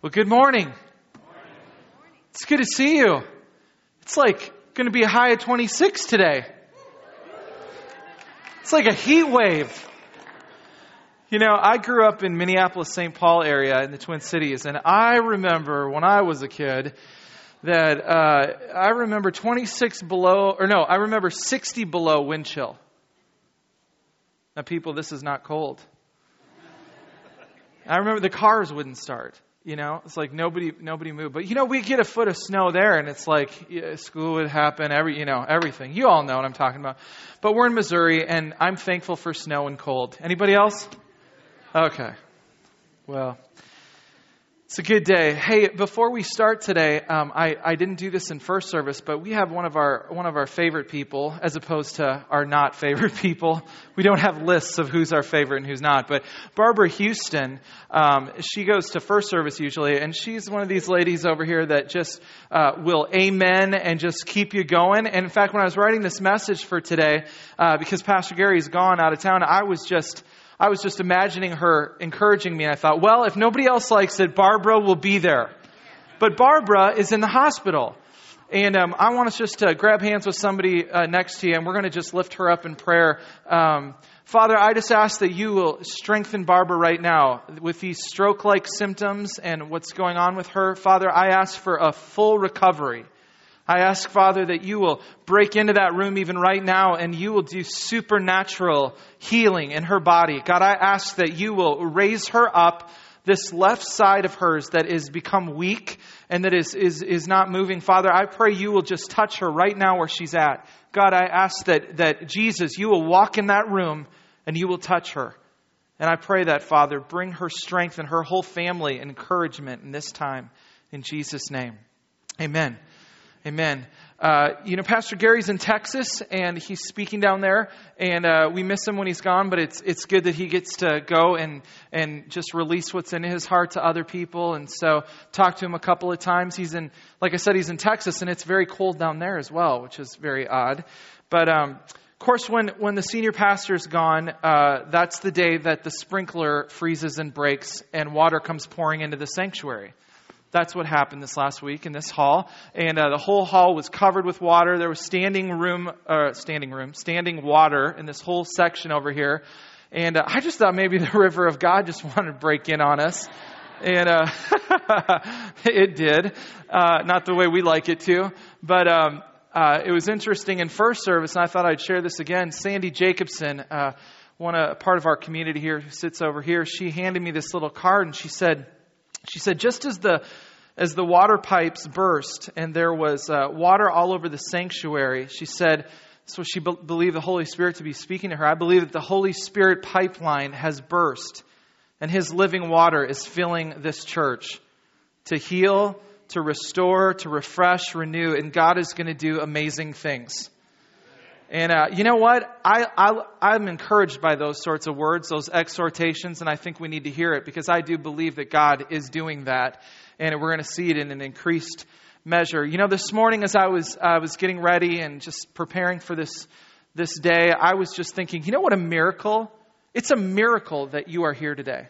Well, good morning. It's good to see you. It's like going to be a high of 26 today. It's like a heat wave. You know, I grew up in Minneapolis, St. Paul area in the Twin Cities, and I remember when I was a kid that I remember 60 below wind chill. Now, people, this is not cold. I remember the cars wouldn't start. You know, it's like nobody moved. But, you know, we get a foot of snow there, and it's like school would happen, everything. You all know what I'm talking about. But we're in Missouri, and I'm thankful for snow and cold. Anybody else? Okay. Well, it's a good day. Hey, before we start today, I didn't do this in first service, but we have one of our favorite people, as opposed to our not favorite people. We don't have lists of who's our favorite and who's not. But Barbara Houston, she goes to first service usually, and she's one of these ladies over here that just will amen and just keep you going. And in fact, when I was writing this message for today, because Pastor Gary's gone out of town, I was just imagining her encouraging me. And I thought, well, if nobody else likes it, Barbara will be there. But Barbara is in the hospital. And I want us just to grab hands with somebody next to you, and we're going to just lift her up in prayer. Father, I just ask that you will strengthen Barbara right now with these stroke-like symptoms and what's going on with her. Father, I ask for a full recovery. I ask, Father, that you will break into that room even right now and you will do supernatural healing in her body. God, I ask that you will raise her up, this left side of hers that is become weak and that is not moving. Father, I pray you will just touch her right now where she's at. God, I ask that Jesus, you will walk in that room and you will touch her. And I pray that, Father, bring her strength and her whole family encouragement in this time. In Jesus' name, amen. Amen. Pastor Gary's in Texas, and he's speaking down there, and we miss him when he's gone, but it's good that he gets to go and just release what's in his heart to other people. And so talked to him a couple of times. Like I said, he's in Texas, and it's very cold down there as well, which is very odd. But of course, when the senior pastor's gone, that's the day that the sprinkler freezes and breaks, and water comes pouring into the sanctuary. That's what happened this last week in this hall. And the whole hall was covered with water. There was standing water in this whole section over here. And I just thought maybe the river of God just wanted to break in on us. And it did. Not the way we like it to. But it was interesting in first service, and I thought I'd share this again. Sandy Jacobson, part of our community here who sits over here, she handed me this little card, and she said, just as the water pipes burst and there was water all over the sanctuary, she said, so she believed the Holy Spirit to be speaking to her. I believe that the Holy Spirit pipeline has burst and His living water is filling this church to heal, to restore, to refresh, renew, and God is going to do amazing things. And you know what? I'm encouraged by those sorts of words, those exhortations, and I think we need to hear it because I do believe that God is doing that, and we're going to see it in an increased measure. You know, this morning as I was getting ready and just preparing for this day, I was just thinking, you know what a miracle? It's a miracle that you are here today.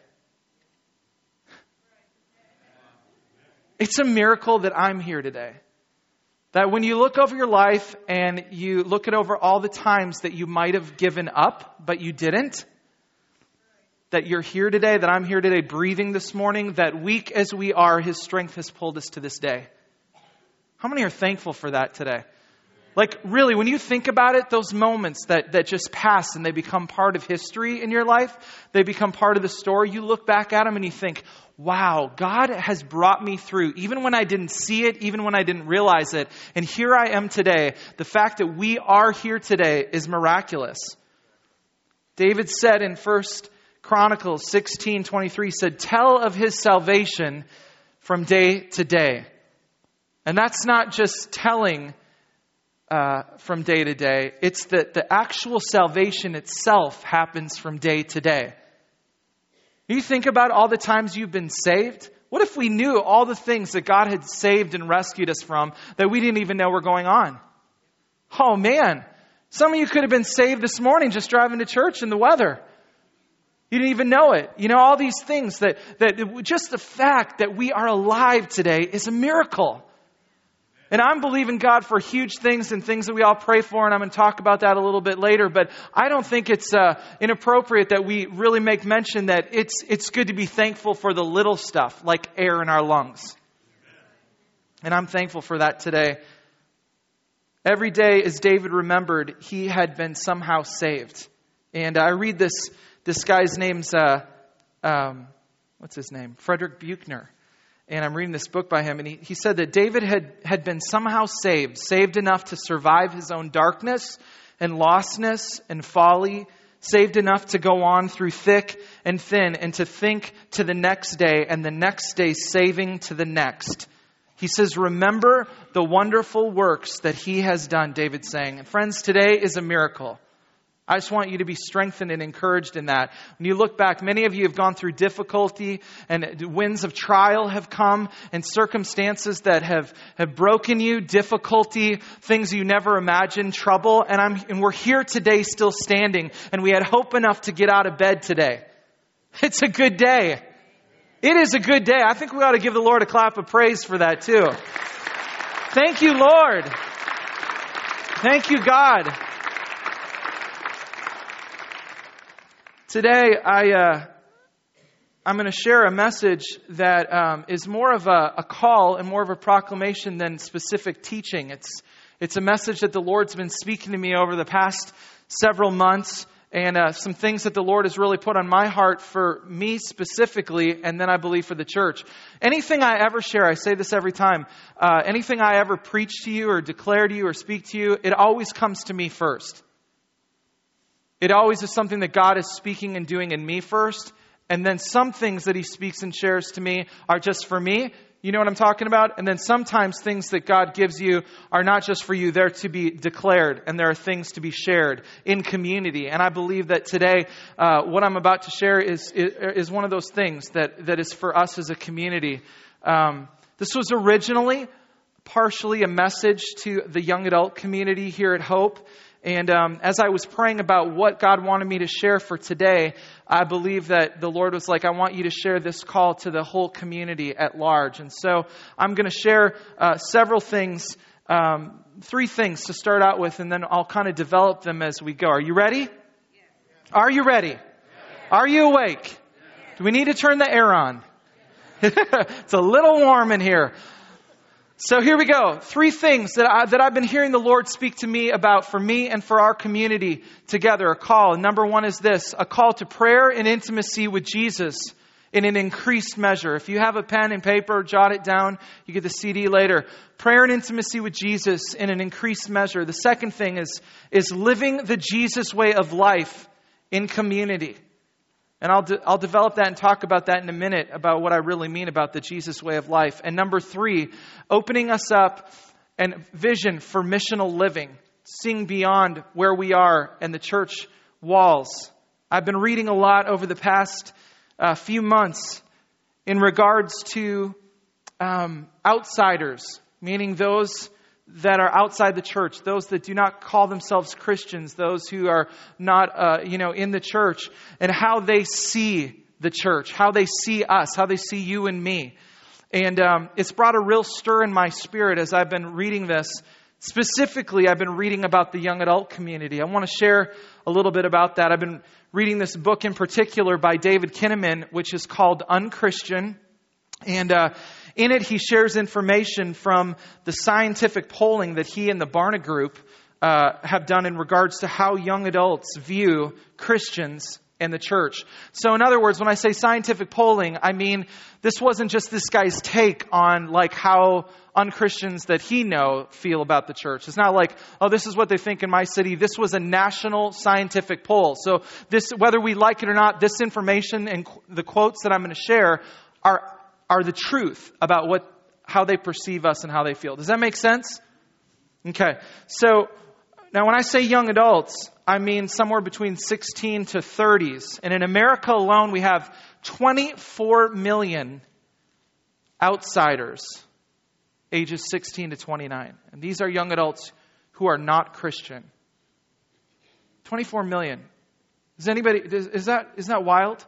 It's a miracle that I'm here today. That when you look over your life and you look at over all the times that you might have given up, but you didn't, that you're here today, that I'm here today breathing this morning, that weak as we are, His strength has pulled us to this day. How many are thankful for that today? Like really, when you think about it, those moments that just pass and they become part of history in your life, they become part of the story, you look back at them and you think, wow, God has brought me through, even when I didn't see it, even when I didn't realize it. And here I am today. The fact that we are here today is miraculous. David said in 1 Chronicles 16:23, said, tell of His salvation from day to day. And that's not just telling from day to day. It's that the actual salvation itself happens from day to day. You think about all the times you've been saved. What if we knew all the things that God had saved and rescued us from that we didn't even know were going on? Oh man, some of you could have been saved this morning just driving to church in the weather. You didn't even know it. All these things that just the fact that we are alive today is a miracle. And I'm believing God for huge things and things that we all pray for, and I'm going to talk about that a little bit later. But I don't think it's inappropriate that we really make mention that it's good to be thankful for the little stuff, like air in our lungs. And I'm thankful for that today. Every day, as David remembered, he had been somehow saved. And I read this guy's name's, what's his name? Frederick Buechner. And I'm reading this book by him. And he said that David had been somehow saved enough to survive his own darkness and lostness and folly, saved enough to go on through thick and thin and to think to the next day and the next day saving to the next. He says, remember the wonderful works that he has done, David's saying. And friends, today is a miracle. I just want you to be strengthened and encouraged in that. When you look back, many of you have gone through difficulty and winds of trial have come and circumstances that have broken you, difficulty, things you never imagined, trouble. And we're here today still standing, and we had hope enough to get out of bed today. It's a good day. It is a good day. I think we ought to give the Lord a clap of praise for that too. Thank you, Lord. Thank you, God. Today, I'm going to share a message that is more of a call and more of a proclamation than specific teaching. It's a message that the Lord's been speaking to me over the past several months, and some things that the Lord has really put on my heart for me specifically, and then I believe for the church. Anything I ever share, I say this every time, anything I ever preach to you or declare to you or speak to you, it always comes to me first. It always is something that God is speaking and doing in me first. And then some things that He speaks and shares to me are just for me. You know what I'm talking about? And then sometimes things that God gives you are not just for you. They're to be declared. And there are things to be shared in community. And I believe that today, what I'm about to share is one of those things that is for us as a community. This was originally partially a message to the young adult community here at Hope. And as I was praying about what God wanted me to share for today, I believe that the Lord was like, I want you to share this call to the whole community at large. And so I'm going to share several things, 3 things to start out with, and then I'll kind of develop them as we go. Are you ready? Are you ready? Are you awake? Do we need to turn the air on? It's a little warm in here. So here we go. 3 things that I've been hearing the Lord speak to me about for me and for our community together. A call. And number 1 is this: a call to prayer and intimacy with Jesus in an increased measure. If you have a pen and paper, jot it down. You get the CD later. Prayer and intimacy with Jesus in an increased measure. The second thing is living the Jesus way of life in community. And I'll develop that and talk about that in a minute, about what I really mean about the Jesus way of life. And number 3, opening us up and vision for missional living, seeing beyond where we are and the church walls. I've been reading a lot over the past few months in regards to outsiders, meaning those that are outside the church, those that do not call themselves Christians, those who are not, in the church, and how they see the church, how they see us, how they see you and me. And it's brought a real stir in my spirit as I've been reading this. Specifically, I've been reading about the young adult community. I want to share a little bit about that. I've been reading this book in particular by David Kinnaman, which is called Unchristian. And in it, he shares information from the scientific polling that he and the Barna Group have done in regards to how young adults view Christians and the church. So in other words, when I say scientific polling, I mean this wasn't just this guy's take on like how unchristians that he feel about the church. It's not like, oh, this is what they think in my city. This was a national scientific poll. So this, whether we like it or not, this information and the quotes that I'm going to share are the truth about how they perceive us and how they feel. Does that make sense? Okay. So now when I say young adults, I mean somewhere between 16 to 30s. And in America alone, we have 24 million outsiders ages 16 to 29. And these are young adults who are not Christian. 24 million. Isn't that wild?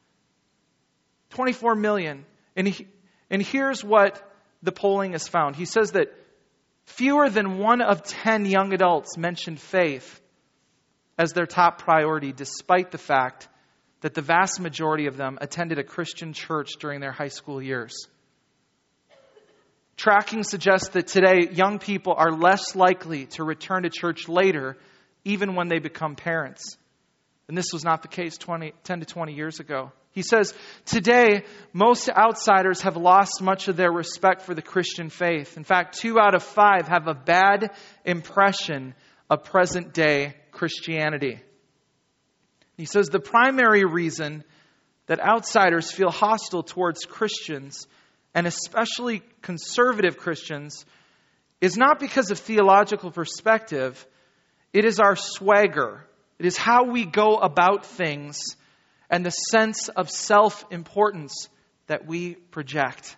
24 million. And here's what the polling has found. He says that fewer than 1 of 10 young adults mentioned faith as their top priority, despite the fact that the vast majority of them attended a Christian church during their high school years. Tracking suggests that today young people are less likely to return to church later, even when they become parents. And this was not the case 10 to 20 years ago. He says, today, most outsiders have lost much of their respect for the Christian faith. In fact, 2 out of 5 have a bad impression of present-day Christianity. He says the primary reason that outsiders feel hostile towards Christians, and especially conservative Christians, is not because of theological perspective. It is our swagger. It is how we go about things and the sense of self-importance that we project.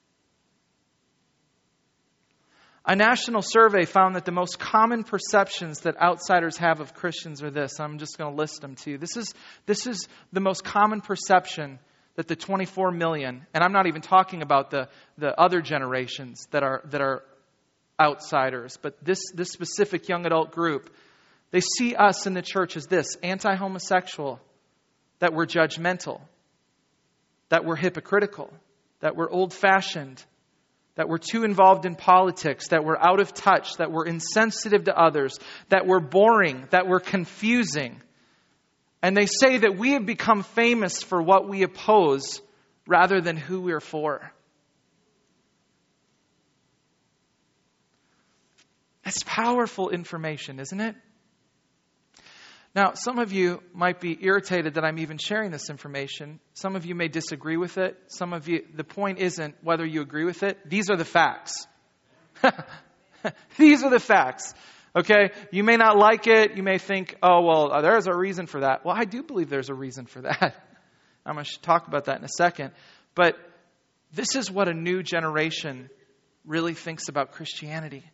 A national survey found that the most common perceptions that outsiders have of Christians are this. I'm just going to list them to you. This is the most common perception that the 24 million, and I'm not even talking about the other generations that are outsiders, but this specific young adult group, they see us in the church as this: anti-homosexual, that we're judgmental, that we're hypocritical, that we're old-fashioned, that we're too involved in politics, that we're out of touch, that we're insensitive to others, that we're boring, that we're confusing. And they say that we have become famous for what we oppose rather than who we're for. That's powerful information, isn't it? Now, some of you might be irritated that I'm even sharing this information. Some of you may disagree with it. Some of you, the point isn't whether you agree with it. These are the facts. These are the facts. Okay? You may not like it. You may think, oh, well, there's a reason for that. Well, I do believe there's a reason for that. I'm going to talk about that in a second. But this is what a new generation really thinks about Christianity.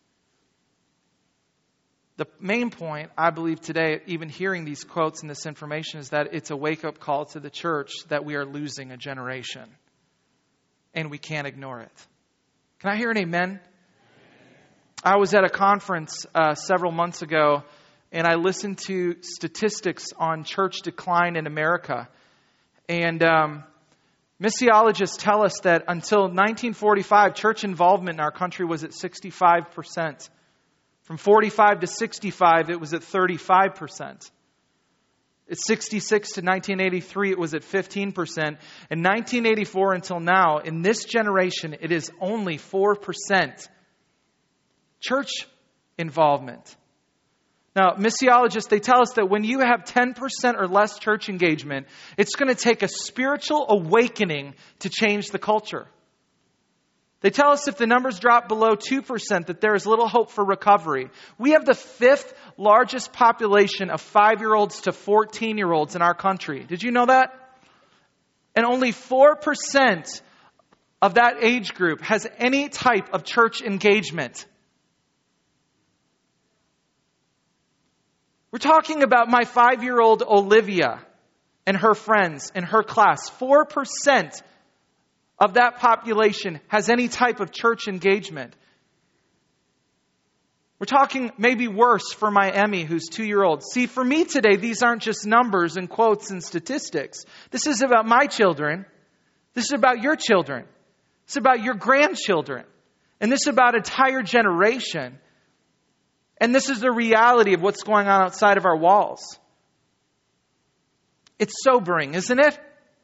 The main point, I believe today, even hearing these quotes and this information, is that it's a wake-up call to the church that we are losing a generation. And we can't ignore it. Can I hear an amen? I was at a conference several months ago, and I listened to statistics on church decline in America. And missiologists tell us that until 1945, church involvement in our country was at 65%. From 45 to 65, it was at 35%. At 66 to 1983, it was at 15%. In 1984 until now, in this generation, it is only 4% church involvement. Now, missiologists, they tell us that when you have 10% or less church engagement, it's going to take a spiritual awakening to change the culture. They tell us if the numbers drop below 2%, that there is little hope for recovery. We have the 5th largest population of 5-year-olds to 14-year-olds in our country. Did you know that? And only 4% of that age group has any type of church engagement. We're talking about my 5-year-old Olivia and her friends in her class. 4% of that population has any type of church engagement. We're talking maybe worse for my Emmy, who's 2-year-old. See, for me today, these aren't just numbers and quotes and statistics. This is about my children. This is about your children. This is about your grandchildren. And this is about an entire generation. And this is the reality of what's going on outside of our walls. It's sobering, isn't it?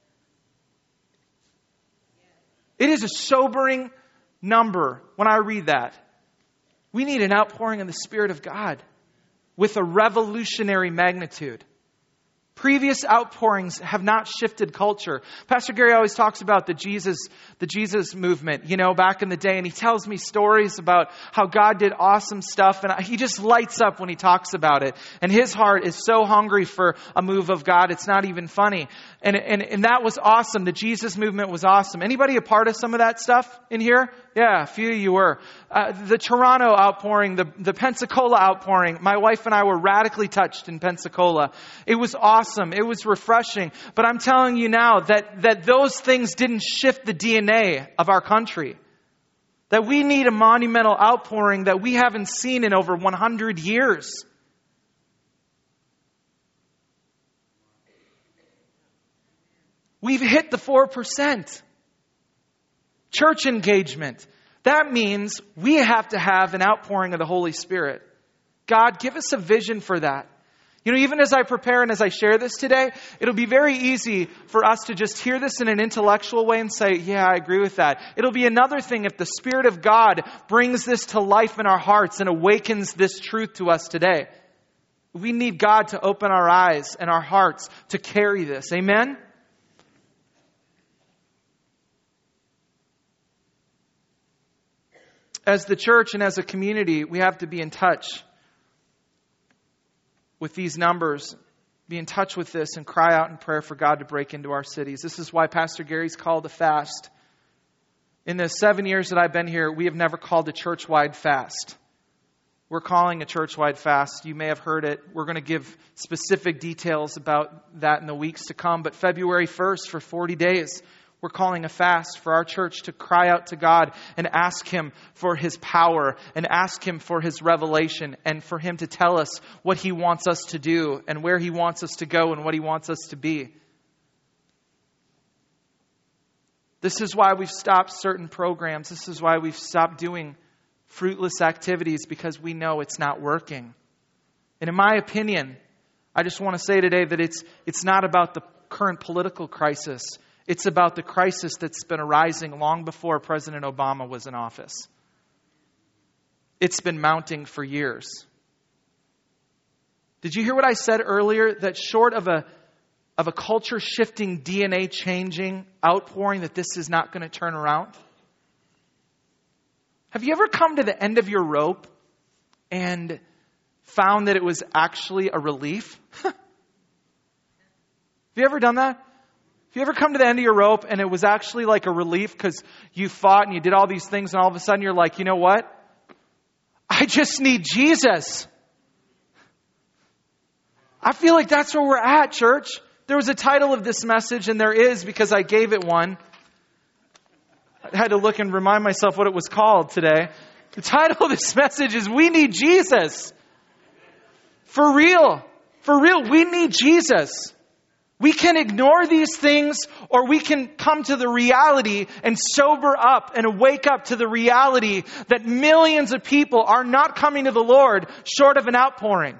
It is a sobering number when I read that. We need an outpouring of the Spirit of God with a revolutionary magnitude. Previous outpourings have not shifted culture. Pastor Gary always talks about the Jesus movement, back in the day. And he tells me stories about how God did awesome stuff. And he just lights up when he talks about it. And his heart is so hungry for a move of God, it's not even funny. And that was awesome. The Jesus movement was awesome. Anybody a part of some of that stuff in here? Yeah, a few of you were. The Toronto outpouring, the Pensacola outpouring. My wife and I were radically touched in Pensacola. It was awesome. awesome. It was refreshing. But I'm telling you now that those things didn't shift the DNA of our country. That we need a monumental outpouring that we haven't seen in over 100 years. We've hit the 4%. Church engagement. That means we have to have an outpouring of the Holy Spirit. God, give us a vision for that. You know, even as I prepare and as I share this today, it'll be very easy for us to just hear this in an intellectual way and say, yeah, I agree with that. It'll be another thing if the Spirit of God brings this to life in our hearts and awakens this truth to us today. We need God to open our eyes and our hearts to carry this. Amen? As the church and as a community, we have to be in touch with these numbers, be in touch with this, and cry out in prayer for God to break into our cities. This is why Pastor Gary's called a fast. In the 7 years that I've been here, we have never called a church-wide fast. We're calling a church-wide fast. You may have heard it. We're going to give specific details about that in the weeks to come. But February 1st, for 40 days, we're calling a fast for our church to cry out to God and ask Him for His power and ask Him for His revelation and for Him to tell us what He wants us to do and where He wants us to go and what He wants us to be. This is why we've stopped certain programs. This is why we've stopped doing fruitless activities, because we know it's not working. And in my opinion, I just want to say today that it's not about the current political crisis. It's about the crisis that's been arising long before President Obama was in office. It's been mounting for years. Did you hear what I said earlier? That short of a culture-shifting, DNA-changing outpouring, that this is not going to turn around? Have you ever come to the end of your rope and found that it was actually a relief? Have you ever done that? Have you ever come to the end of your rope and it was actually like a relief because you fought and you did all these things and all of a sudden you're like, you know what? I just need Jesus. I feel like that's where we're at, church. There was a title of this message, and there is, because I gave it one. I had to look and remind myself what it was called today. The title of this message is We Need Jesus. For real. For real, we need Jesus. We can ignore these things, or we can come to the reality and sober up and wake up to the reality that millions of people are not coming to the Lord short of an outpouring.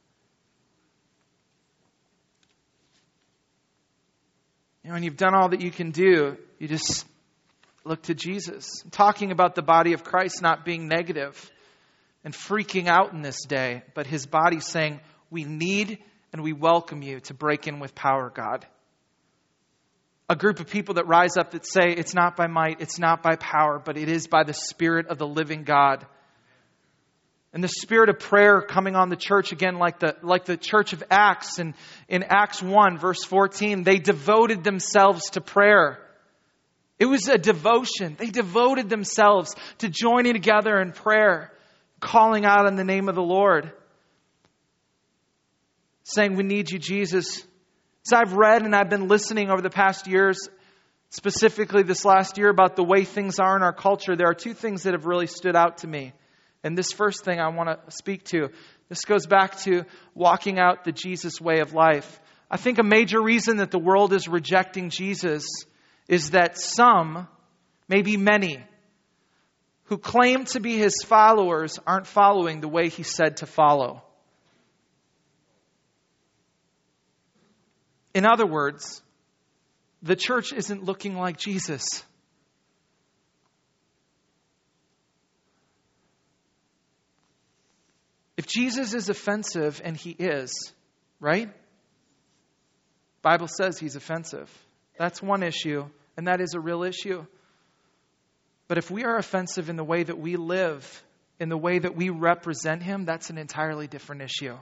You know, when you've done all that you can do, you just look to Jesus. I'm talking about the body of Christ not being negative and freaking out in this day, but His body saying, we need and we welcome you to break in with power, God. A group of people that rise up that say, it's not by might, it's not by power, but it is by the Spirit of the living God. And the spirit of prayer coming on the church again, like the church of Acts. And in Acts 1, verse 14, they devoted themselves to prayer. It was a devotion. They devoted themselves to joining together in prayer, calling out in the name of the Lord, saying, we need you, Jesus. As I've read and I've been listening over the past years, specifically this last year, about the way things are in our culture, there are two things that have really stood out to me. And this first thing I want to speak to, this goes back to walking out the Jesus way of life. I think a major reason that the world is rejecting Jesus is that some, maybe many, who claim to be His followers aren't following the way He said to follow. In other words, the church isn't looking like Jesus. If Jesus is offensive, and He is, right? The Bible says He's offensive. That's one issue, and that is a real issue. But if we are offensive in the way that we live, in the way that we represent Him, that's an entirely different issue.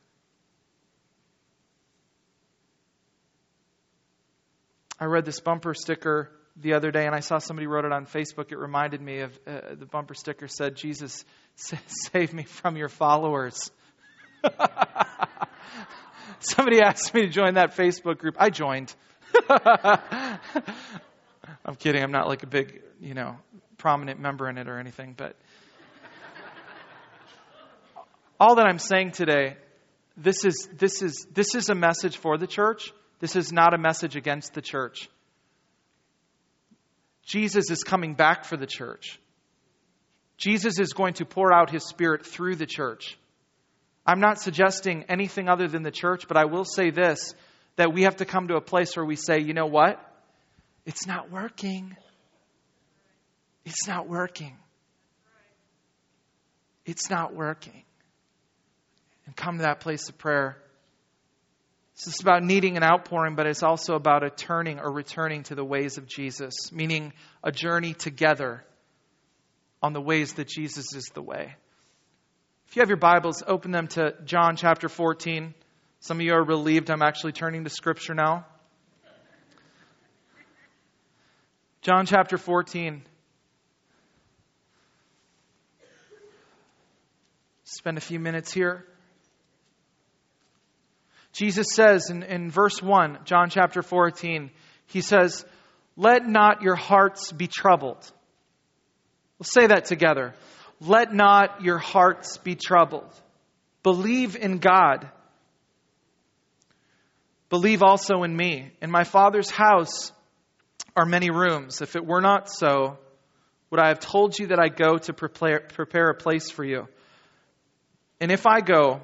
I read this bumper sticker the other day, and I saw somebody wrote it on Facebook. It reminded me of the bumper sticker said, Jesus, save me from your followers. Somebody asked me to join that Facebook group. I joined. I'm kidding. I'm not like a big, prominent member in it or anything. But all that I'm saying today, this is a message for the church. This is not a message against the church. Jesus is coming back for the church. Jesus is going to pour out His Spirit through the church. I'm not suggesting anything other than the church, but I will say this, that we have to come to a place where we say, you know what? It's not working. It's not working. It's not working. And come to that place of prayer. This is about needing an outpouring, but it's also about a turning or returning to the ways of Jesus, meaning a journey together on the ways that Jesus is the way. If you have your Bibles, open them to John chapter 14. Some of you are relieved I'm actually turning to Scripture now. John chapter 14. Spend a few minutes here. Jesus says in verse 1, John chapter 14, He says, "Let not your hearts be troubled." We'll say that together. Let not your hearts be troubled. Believe in God. Believe also in me. In my Father's house are many rooms. If it were not so, would I have told you that I go to prepare a place for you? And if I go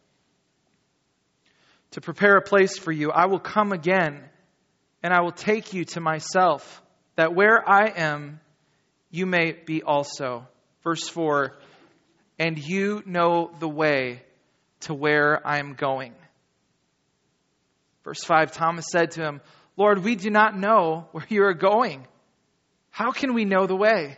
to prepare a place for you, I will come again, and I will take you to myself, that where I am, you may be also. Verse 4, and you know the way to where I am going. Verse 5, Thomas said to Him, Lord, we do not know where you are going. How can we know the way?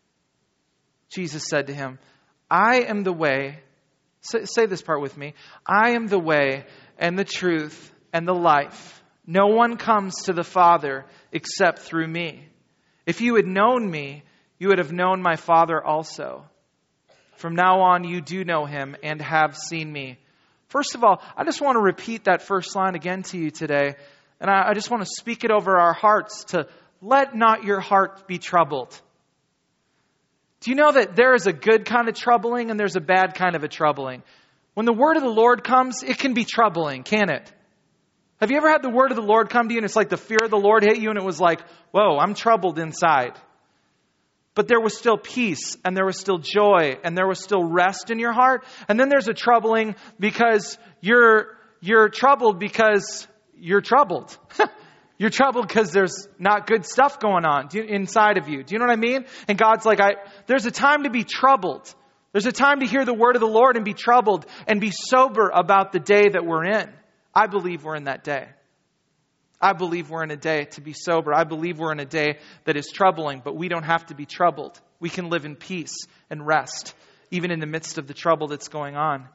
Jesus said to him, I am the way. Say this part with me. I am the way and the truth and the life. No one comes to the Father except through me. If you had known me, you would have known my Father also. From now on, you do know Him and have seen me. First of all, I just want to repeat that first line again to you today. And I just want to speak it over our hearts to let not your heart be troubled. Do you know that there is a good kind of troubling and there's a bad kind of a troubling? When the word of the Lord comes, it can be troubling, can't it? Have you ever had the word of the Lord come to you and it's like the fear of the Lord hit you and it was like, whoa, I'm troubled inside. But there was still peace and there was still joy and there was still rest in your heart. And then there's a troubling because you're troubled because you're troubled. You're troubled because there's not good stuff going on inside of you. Do you know what I mean? And God's like, there's a time to be troubled. There's a time to hear the word of the Lord and be troubled and be sober about the day that we're in. I believe we're in that day. I believe we're in a day to be sober. I believe we're in a day that is troubling, but we don't have to be troubled. We can live in peace and rest, even in the midst of the trouble that's going on.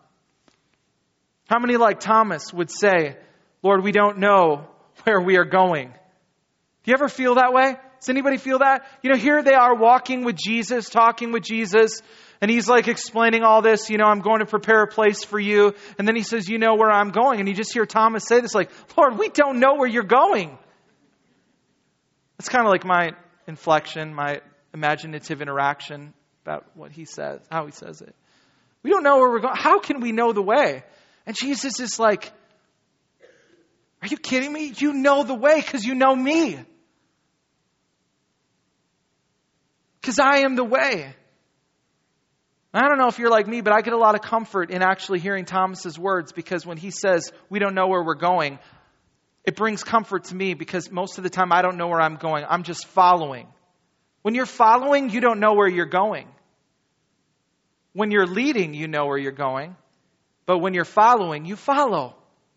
How many, like Thomas, would say, Lord, we don't know where we are going? Do you ever feel that way? Does anybody feel that? You know, here they are walking with Jesus, talking with Jesus, and He's like explaining all this, I'm going to prepare a place for you. And then He says, you know where I'm going. And you just hear Thomas say this like, Lord, we don't know where you're going. It's kind of like my inflection, my imaginative interaction about what He says, how He says it. We don't know where we're going. How can we know the way? And Jesus is like, are you kidding me? You know the way because you know me. Because I am the way. I don't know if you're like me, but I get a lot of comfort in actually hearing Thomas's words because when he says, we don't know where we're going, it brings comfort to me because most of the time I don't know where I'm going. I'm just following. When you're following, you don't know where you're going. When you're leading, you know where you're going. But when you're following, you follow.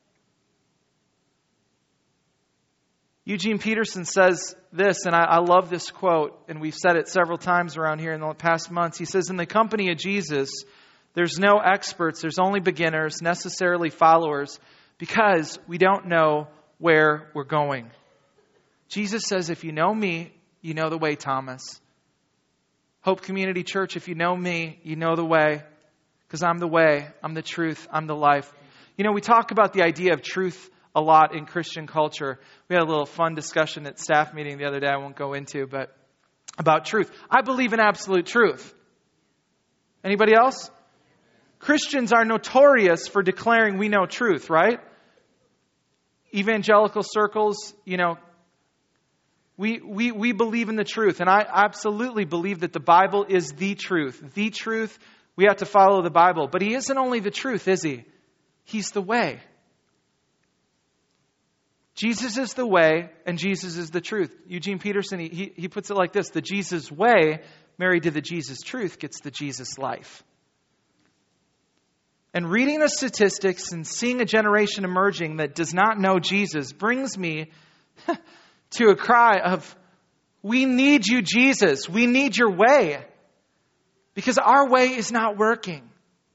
Eugene Peterson says this, and I love this quote, and we've said it several times around here in the past months. He says, in the company of Jesus, there's no experts, there's only beginners, necessarily followers, because we don't know where we're going. Jesus says, if you know me, you know the way, Thomas. Hope Community Church, if you know me, you know the way, because I'm the way, I'm the truth, I'm the life. We talk about the idea of truth a lot in Christian culture. We had a little fun discussion at staff meeting the other day I won't go into, but about truth. I believe in absolute truth. Anybody else? Christians are notorious for declaring we know truth, right? Evangelical circles, we believe in the truth. And I absolutely believe that the Bible is the truth. The truth, we have to follow the Bible. But He isn't only the truth, is He? He's the way. Jesus is the way, and Jesus is the truth. Eugene Peterson, he puts it like this: the Jesus way, married to the Jesus truth, gets the Jesus life. And reading the statistics and seeing a generation emerging that does not know Jesus brings me to a cry of, we need you, Jesus. We need your way. Because our way is not working.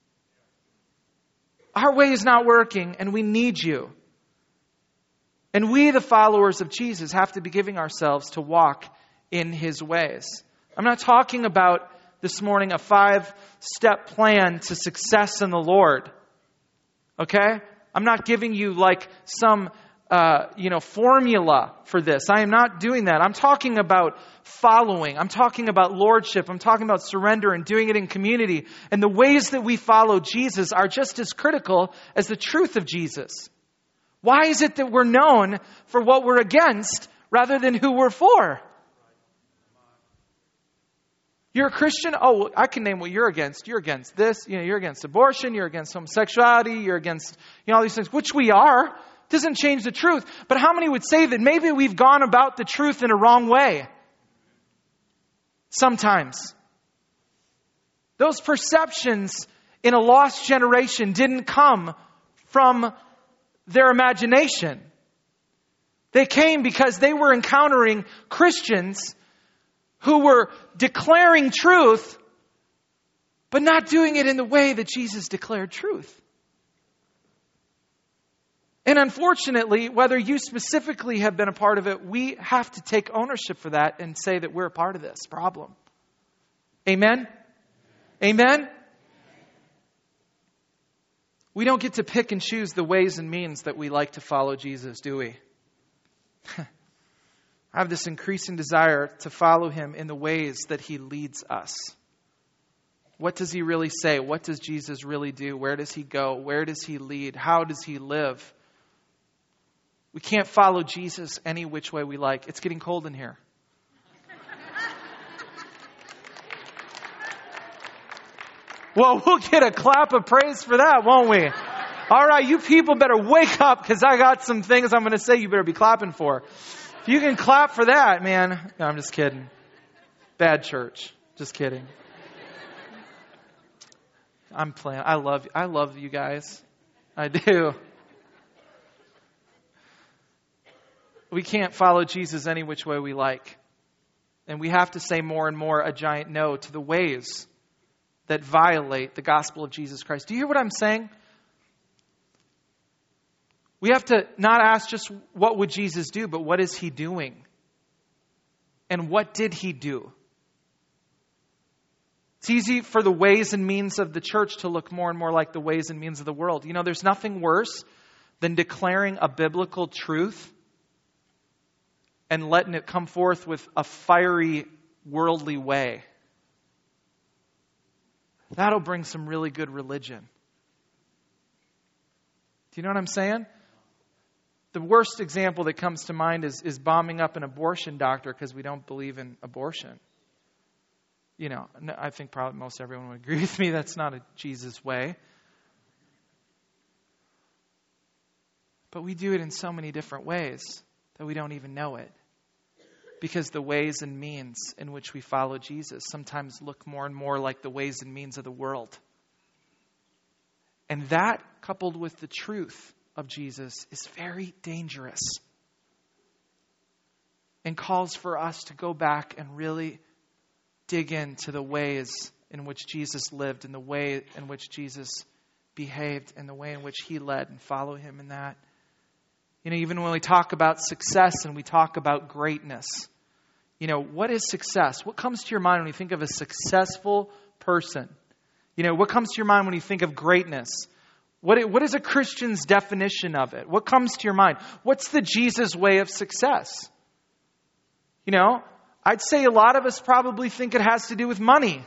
Our way is not working, and we need you. And we, the followers of Jesus, have to be giving ourselves to walk in His ways. I'm not talking about this morning a 5-step plan to success in the Lord. Okay? I'm not giving you like some, formula for this. I am not doing that. I'm talking about following. I'm talking about lordship. I'm talking about surrender and doing it in community. And the ways that we follow Jesus are just as critical as the truth of Jesus. Why is it that we're known for what we're against rather than who we're for? You're a Christian? Oh, I can name what you're against. You're against this. You're against abortion. You're against homosexuality. You're against, all these things, which we are. Doesn't change the truth. But how many would say that maybe we've gone about the truth in a wrong way? Sometimes. Those perceptions in a lost generation didn't come from their imagination. They came because they were encountering Christians who were declaring truth, but not doing it in the way that Jesus declared truth. And unfortunately, whether you specifically have been a part of it, we have to take ownership for that and say that we're a part of this problem. Amen? Amen? We don't get to pick and choose the ways and means that we like to follow Jesus, do we? I have this increasing desire to follow Him in the ways that He leads us. What does He really say? What does Jesus really do? Where does He go? Where does He lead? How does He live? We can't follow Jesus any which way we like. It's getting cold in here. Well, we'll get a clap of praise for that, won't we? All right, you people better wake up because I got some things I'm going to say you better be clapping for. If you can clap for that, man. No, I'm just kidding. Bad church. Just kidding. I'm playing. I love you guys. I do. We can't follow Jesus any which way we like. And we have to say more and more a giant no to the ways that violate the gospel of Jesus Christ. Do you hear what I'm saying? We have to not ask just what would Jesus do, but what is He doing? And what did He do? It's easy for the ways and means of the church to look more and more like the ways and means of the world. There's nothing worse than declaring a biblical truth and letting it come forth with a fiery, worldly way. That'll bring some really good religion. Do you know what I'm saying? The worst example that comes to mind is bombing up an abortion doctor because we don't believe in abortion. I think probably most everyone would agree with me. That's not a Jesus way. But we do it in so many different ways that we don't even know it. Because the ways and means in which we follow Jesus sometimes look more and more like the ways and means of the world. And that, coupled with the truth of Jesus, is very dangerous. And calls for us to go back and really dig into the ways in which Jesus lived, and the way in which Jesus behaved, and the way in which He led, and follow Him in that. Even when we talk about success and we talk about greatness, what is success? What comes to your mind when you think of a successful person? What comes to your mind when you think of greatness? What is a Christian's definition of it? What comes to your mind? What's the Jesus way of success? You know, I'd say a lot of us probably think it has to do with money.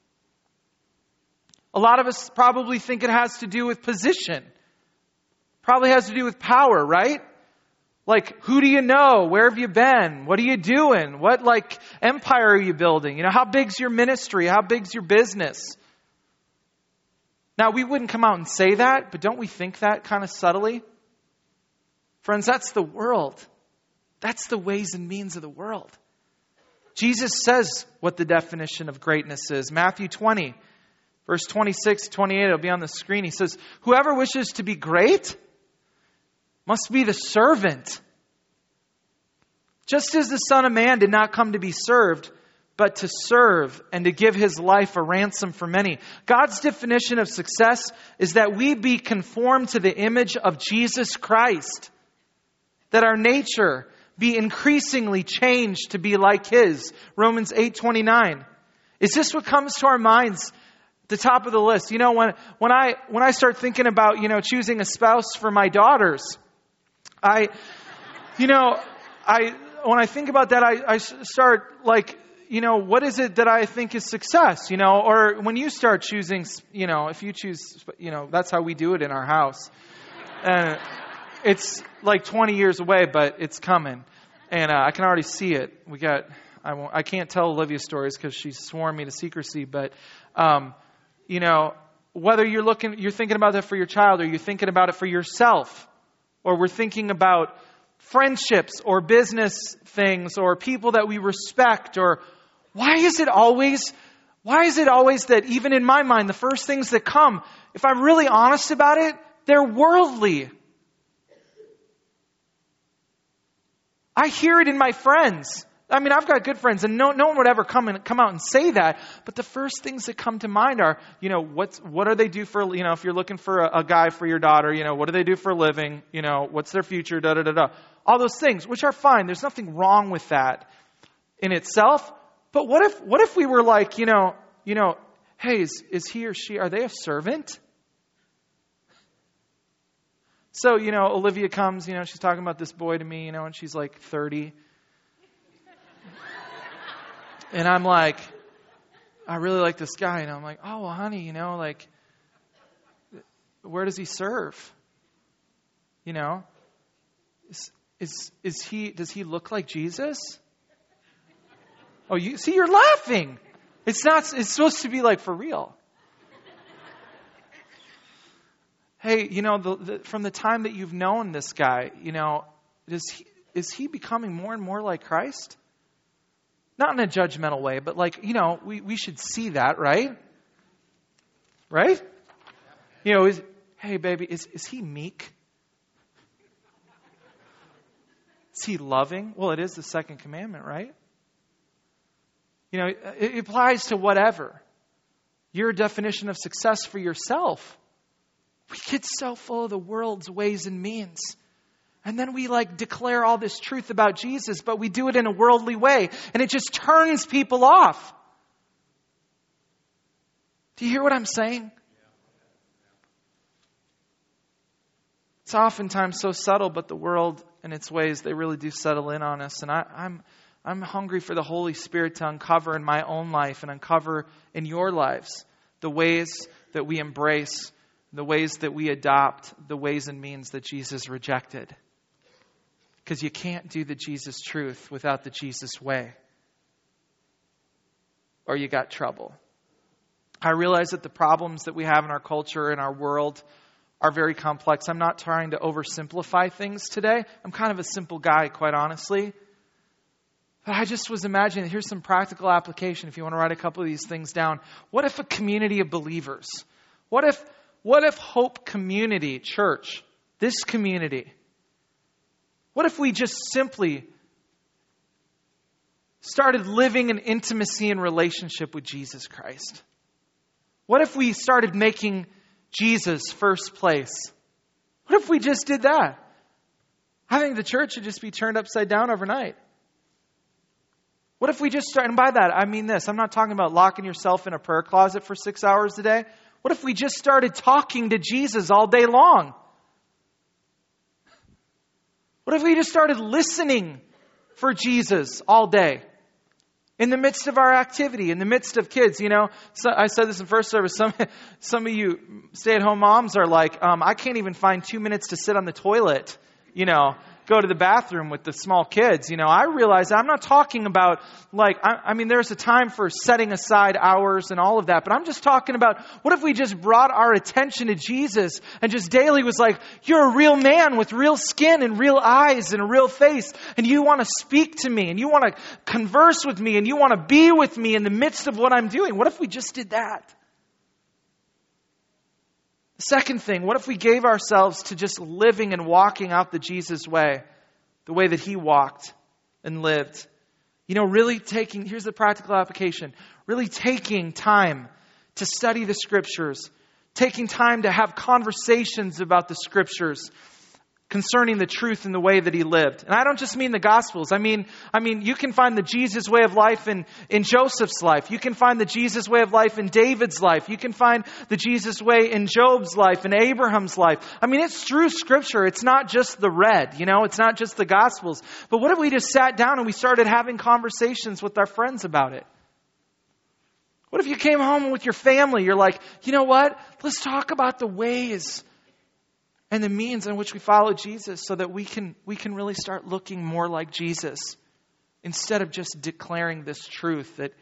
A lot of us probably think it has to do with position. Probably has to do with power, right? Like, who do you know? Where have you been? What are you doing? What, empire are you building? You know, how big's your ministry? How big's your business? Now, we wouldn't come out and say that, but don't we think that kind of subtly? Friends, that's the world. That's the ways and means of the world. Jesus says what the definition of greatness is. Matthew 20, verse 26, 28, it'll be on the screen. He says, whoever wishes to be great must be the servant. Just as the Son of Man did not come to be served, but to serve and to give his life a ransom for many. God's definition of success is that we be conformed to the image of Jesus Christ. That our nature be increasingly changed to be like his. Romans 8:29. Is this what comes to our minds at the top of the list? You know, when I start thinking about, choosing a spouse for my daughters, when I think about that, I start what is it that I think is success? Or when you start choosing, if you choose, that's how we do it in our house. And it's like 20 years away, but it's coming. And I can already see it. I can't tell Olivia stories because she's sworn me to secrecy, but, whether you're thinking about that for your child or you're thinking about it for yourself, or we're thinking about friendships or business things or people that we respect, or why is it always that even in my mind, the first things that come, if I'm really honest about it, they're worldly. I hear it in my friends. I mean, I've got good friends, and no one would ever come out and say that. But the first things that come to mind are, what do they do for, if you're looking for a guy for your daughter, what do they do for a living? What's their future? Da da da da. All those things, which are fine. There's nothing wrong with that in itself. But what if we were like, hey, is he or she, are they a servant? So, Olivia comes, she's talking about this boy to me, and she's like 30. And I'm like, I really like this guy. And I'm like, oh, well, honey, where does he serve? Does he look like Jesus? Oh, you're laughing. It's supposed to be like for real. Hey, from the time that you've known this guy, is he becoming more and more like Christ? Not in a judgmental way, but we should see that, right? Right? Hey, baby, is he meek? Is he loving? Well, it is the second commandment, right? It applies to whatever. Your definition of success for yourself. We get so full of the world's ways and means. And then we declare all this truth about Jesus, but we do it in a worldly way. And it just turns people off. Do you hear what I'm saying? It's oftentimes so subtle, but the world and its ways, they really do settle in on us. And I'm hungry for the Holy Spirit to uncover in my own life and uncover in your lives the ways that we embrace, the ways that we adopt, the ways and means that Jesus rejected. Because you can't do the Jesus truth without the Jesus way. Or you got trouble. I realize that the problems that we have in our culture, in our world, are very complex. I'm not trying to oversimplify things today. I'm kind of a simple guy, quite honestly. But I just was imagining, here's some practical application if you want to write a couple of these things down. What if a community of believers? What if Hope Community Church, this community, what if we just simply started living in intimacy and relationship with Jesus Christ? What if we started making Jesus first place? What if we just did that? I think the church should just be turned upside down overnight. What if we just start, and by that I mean this, I'm not talking about locking yourself in a prayer closet for 6 hours a day. What if we just started talking to Jesus all day long? What if we just started listening for Jesus all day? In the midst of our activity, in the midst of kids, so I said this in first service, some of you stay-at-home moms are like, I can't even find 2 minutes to sit on the toilet, go to the bathroom with the small kids. I realize I'm not talking about there's a time for setting aside hours and all of that, but I'm just talking about what if we just brought our attention to Jesus and just daily was like, you're a real man with real skin and real eyes and a real face, and you want to speak to me and you want to converse with me and you want to be with me in the midst of what I'm doing. What if we just did that? Second thing, what if we gave ourselves to just living and walking out the Jesus way, the way that He walked and lived? Really here's the practical application, really taking time to study the Scriptures, taking time to have conversations about the Scriptures concerning the truth and the way that He lived. And I don't just mean the Gospels. I mean, you can find the Jesus way of life in Joseph's life. You can find the Jesus way of life in David's life. You can find the Jesus way in Job's life and Abraham's life. It's through Scripture. It's not just the read, it's not just the Gospels. But what if we just sat down and we started having conversations with our friends about it? What if you came home with your family? You're like, you know what? Let's talk about the ways and the means in which we follow Jesus so that we can really start looking more like Jesus instead of just declaring this truth that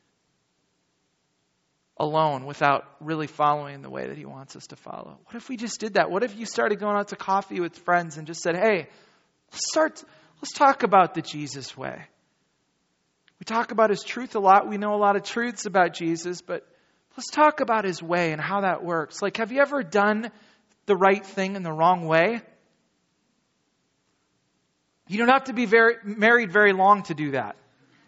alone without really following the way that He wants us to follow. What if we just did that? What if you started going out to coffee with friends and just said, hey, let's talk about the Jesus way. We talk about His truth a lot. We know a lot of truths about Jesus, but let's talk about His way and how that works. Have you ever done the right thing in the wrong way? You don't have to be married very long to do that.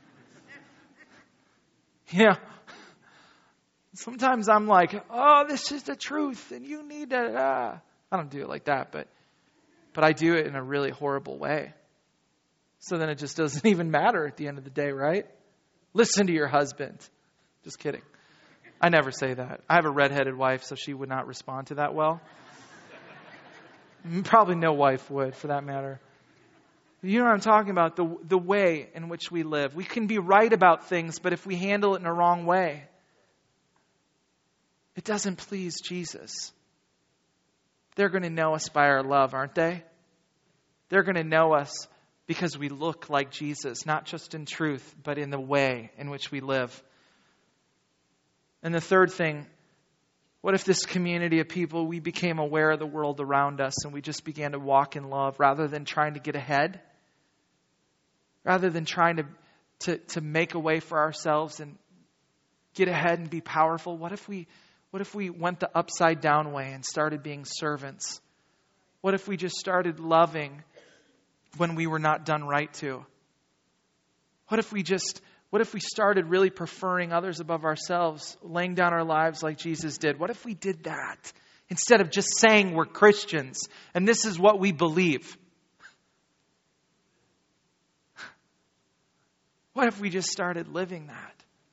Sometimes I'm like, oh, this is the truth and you need to... I don't do it like that, but I do it in a really horrible way. So then it just doesn't even matter at the end of the day, right? Listen to your husband. Just kidding. I never say that. I have a redheaded wife, so she would not respond to that well. Probably no wife would, for that matter. You know what I'm talking about? The way in which we live. We can be right about things, but if we handle it in a wrong way, it doesn't please Jesus. They're going to know us by our love, aren't they? They're going to know us because we look like Jesus, not just in truth, but in the way in which we live. And the third thing, what if this community of people, we became aware of the world around us and we just began to walk in love rather than trying to get ahead, rather than trying to make a way for ourselves and get ahead and be powerful? What if we went the upside down way and started being servants? What if we just started loving when we were not done right to? What if we started really preferring others above ourselves, laying down our lives like Jesus did? What if we did that instead of just saying we're Christians and this is what we believe? What if we just started living that?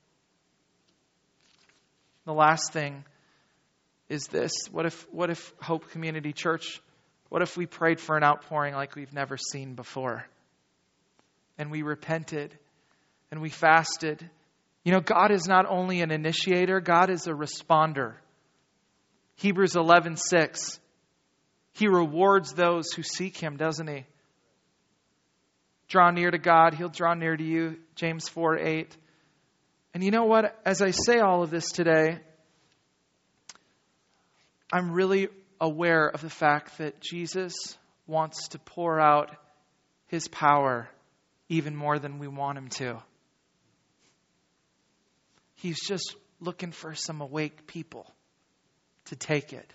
The last thing is this. What if Hope Community Church, what if we prayed for an outpouring like we've never seen before? And we repented and we fasted. God is not only an initiator, God is a responder. Hebrews 11:6. He rewards those who seek Him, doesn't He? Draw near to God, He'll draw near to you. James 4:8. And you know what? As I say all of this today, I'm really aware of the fact that Jesus wants to pour out His power even more than we want Him to. He's just looking for some awake people to take it.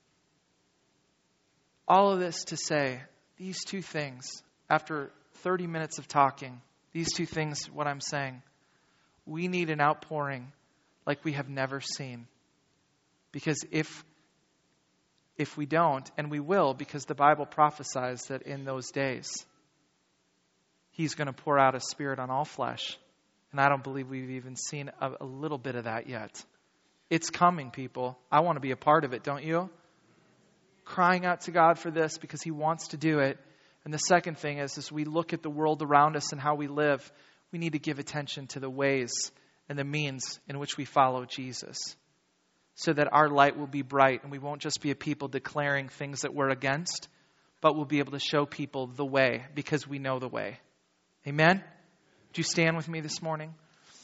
All of this to say, these two things, after 30 minutes of talking, these two things, what I'm saying, we need an outpouring like we have never seen. Because if we don't, and we will, because the Bible prophesies that in those days, He's going to pour out His Spirit on all flesh. And I don't believe we've even seen a little bit of that yet. It's coming, people. I want to be a part of it, don't you? Crying out to God for this because He wants to do it. And the second thing is, as we look at the world around us and how we live, we need to give attention to the ways and the means in which we follow Jesus, so that our light will be bright and we won't just be a people declaring things that we're against, but we'll be able to show people the way because we know the way. Amen? Do you stand with me this morning?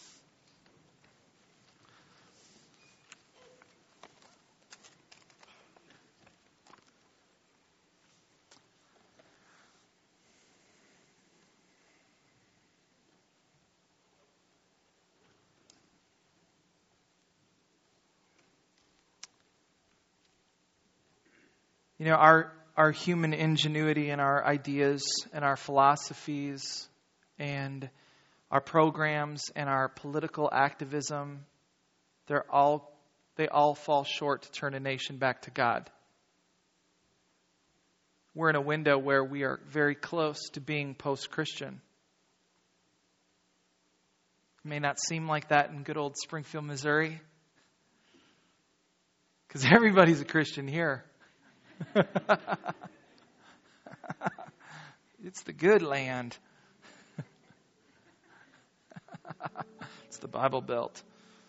You know, our human ingenuity and our ideas and our philosophies and our programs and our political activism, they all fall short to turn a nation back to God. We're in a window where we are very close to being post-Christian. It may not seem like that in good old Springfield, Missouri, because everybody's a Christian here. It's the good land. It's the Bible Belt.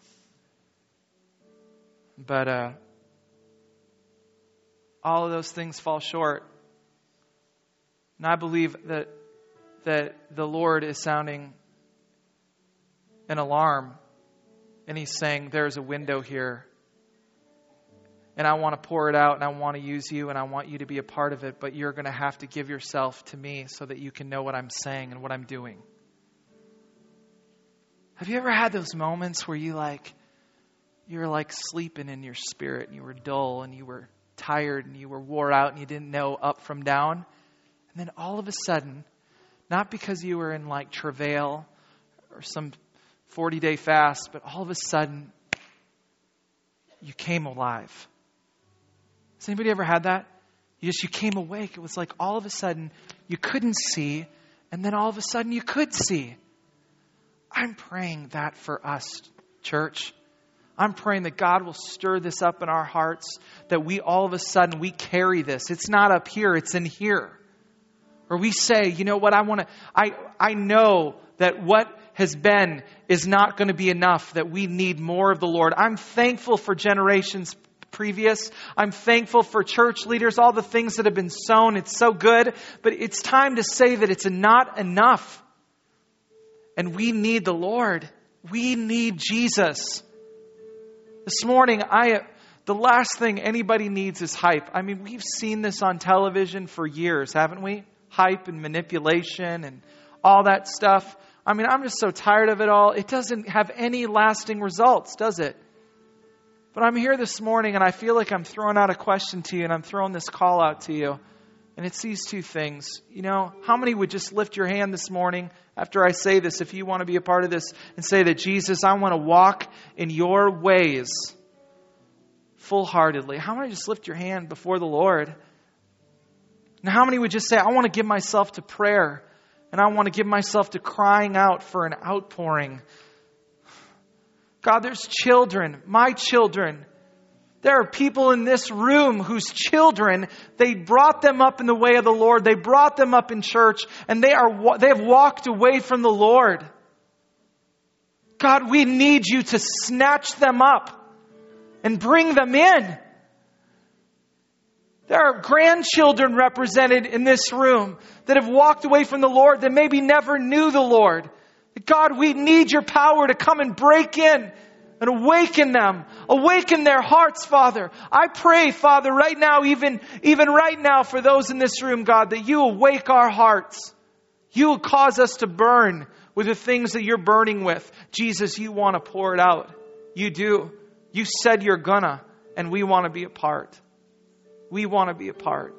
But all of those things fall short. And I believe that the Lord is sounding an alarm. And He's saying, there's a window here. And I want to pour it out, and I want to use you, and I want you to be a part of it. But you're going to have to give yourself to me so that you can know what I'm saying and what I'm doing. Have you ever had those moments where you were like sleeping in your spirit, and you were dull, and you were tired, and you were wore out, and you didn't know up from down? And then all of a sudden, not because you were in like travail or some 40-day fast, but all of a sudden, you came alive. Has anybody ever had that? You came awake. It was like all of a sudden you couldn't see, and then all of a sudden you could see. I'm praying that for us, church. I'm praying that God will stir this up in our hearts, that we all of a sudden we carry this. It's not up here, it's in here. Or we say, you know what, I know that what has been is not going to be enough, that we need more of the Lord. I'm thankful for generations previous. I'm thankful for church leaders, all the things that have been sown. It's so good. But it's time to say that it's not enough. And we need the Lord. We need Jesus. This morning, the last thing anybody needs is hype. I mean, we've seen this on television for years, haven't we? Hype and manipulation and all that stuff. I mean, I'm just so tired of it all. It doesn't have any lasting results, does it? But I'm here this morning and I feel like I'm throwing out a question to you, and I'm throwing this call out to you. And it's these two things. You know, how many would just lift your hand this morning after I say this, if you want to be a part of this, and say that, Jesus, I want to walk in your ways full-heartedly? How many just lift your hand before the Lord? And how many would just say, I want to give myself to prayer, and I want to give myself to crying out for an outpouring? God, there's children, my children. There are people in this room whose children, they brought them up in the way of the Lord. They brought them up in church, and they have walked away from the Lord. God, we need you to snatch them up and bring them in. There are grandchildren represented in this room that have walked away from the Lord, that maybe never knew the Lord. God, we need your power to come and break in and awaken them. Awaken their hearts, Father. I pray, Father, right now, even right now for those in this room, God, that you awake our hearts. You will cause us to burn with the things that you're burning with. Jesus, you want to pour it out. You do. You said you're gonna, and we want to be a part. We want to be a part.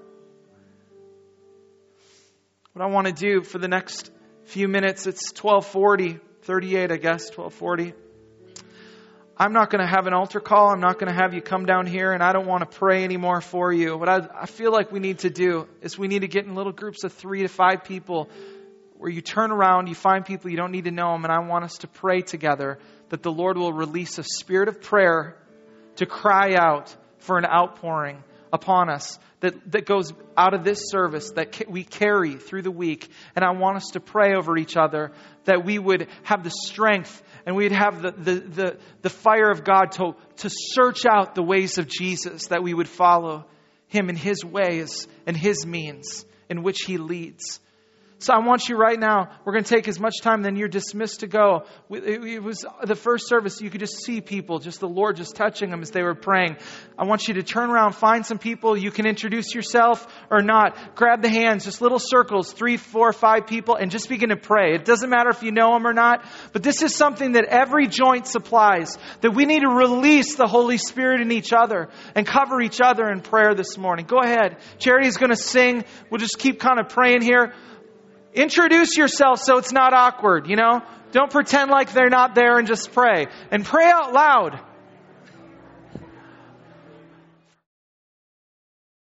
What I want to do for the next few minutes, it's 12:38, I guess, 12:40. I'm not going to have an altar call. I'm not going to have you come down here, and I don't want to pray anymore for you. What I feel like we need to do is we need to get in little groups of 3 to 5 people where you turn around, you find people, you don't need to know them, and I want us to pray together that the Lord will release a spirit of prayer to cry out for an outpouring upon us that goes out of this service that we carry through the week. And I want us to pray over each other that we would have the strength and we'd have the fire of God to search out the ways of Jesus, that we would follow Him in His ways and His means in which He leads. So I want you right now, we're going to take as much time, then you're dismissed to go. It was the first service, you could just see people, just the Lord just touching them as they were praying. I want you to turn around, find some people. You can introduce yourself or not. Grab the hands, just little circles, 3, 4, 5 people, and just begin to pray. It doesn't matter if you know them or not, but this is something that every joint supplies, that we need to release the Holy Spirit in each other and cover each other in prayer this morning. Go ahead. Charity is going to sing. We'll just keep kind of praying here. Introduce yourself so it's not awkward, Don't pretend like they're not there and just pray. And pray out loud.